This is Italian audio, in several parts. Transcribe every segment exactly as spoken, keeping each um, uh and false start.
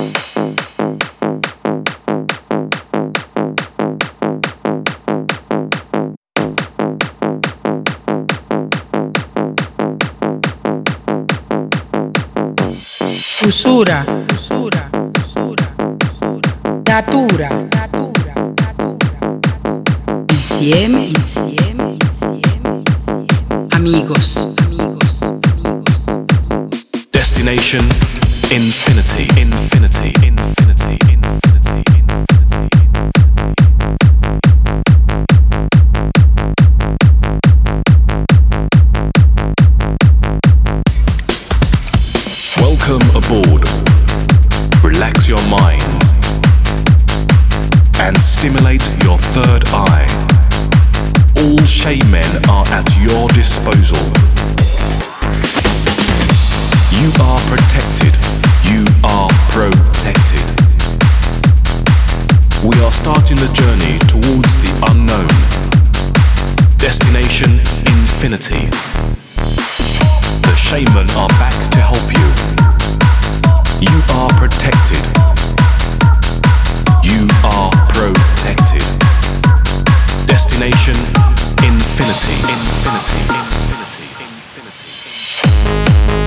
Usura, usura, usura, usura. Natura, natura, natura. Insieme, insieme, insieme, insieme. Amigos, amigos, amigos, amigos. Destination infinity, infinity, infinity, infinity, infinity. Welcome aboard. Relax your minds and stimulate your third eye. All shaman are at your disposal. You are protected. You are protected. We are starting the journey towards the unknown. Destination infinity. The shaman are back to help you. You are protected. You are protected. Destination infinity, infinity, infinity, infinity.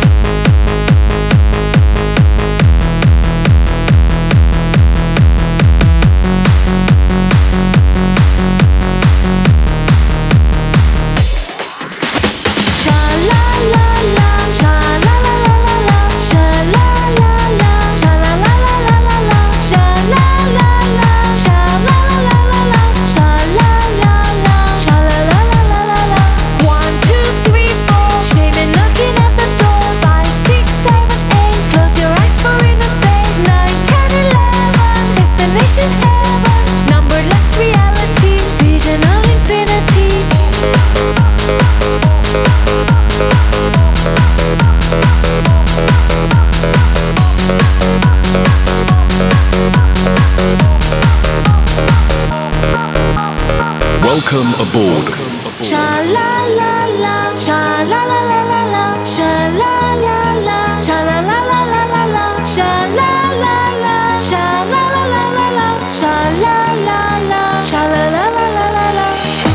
Welcome aboard. Sha la la la, sha la la la la la, sha la la la, sha la la la la la la, sha la la la, sha la la la la la, sha la la la, sha la la la la la la.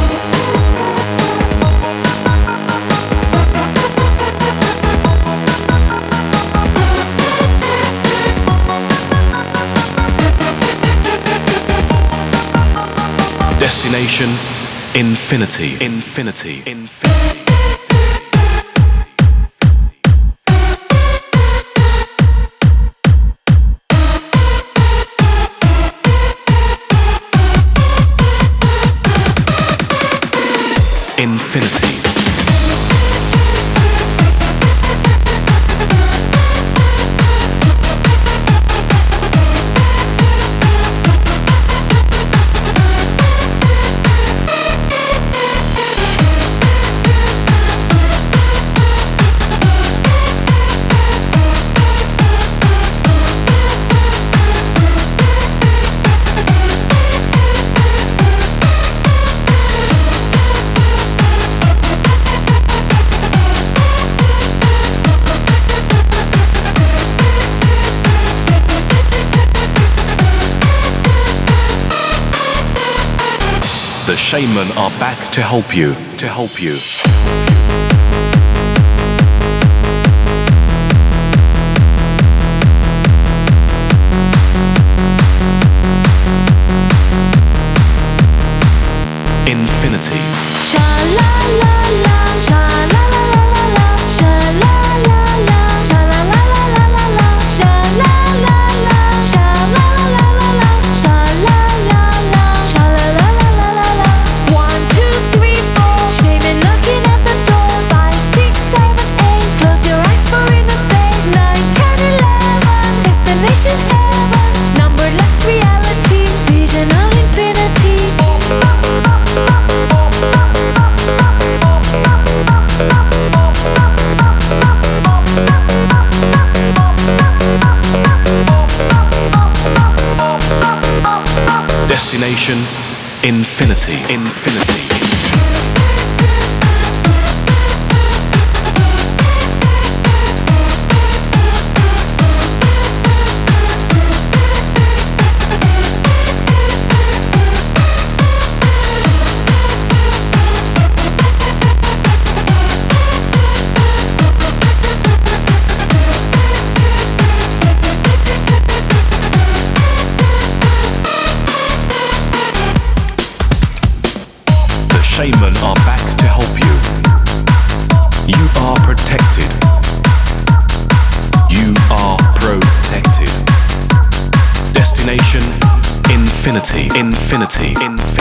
Destination infinity, infinity, infinity. Infinity. The shaman are back to help you, to help you. Infinity. Sha la la la, sha la la la la la, sha la la la, sha la la la la la la, sha la la la, sha la la la la la, sha la la la, sha la la la la la la. One, two, three, four, shaman knocking at the door. Five, six, seven, eight, close your eyes for inner space. Nine, ten, eleven, destination heaven. Numberless reality, vision of infinity. Destination infinity, infinity. Nation, Infinity, Infinity, Infinity.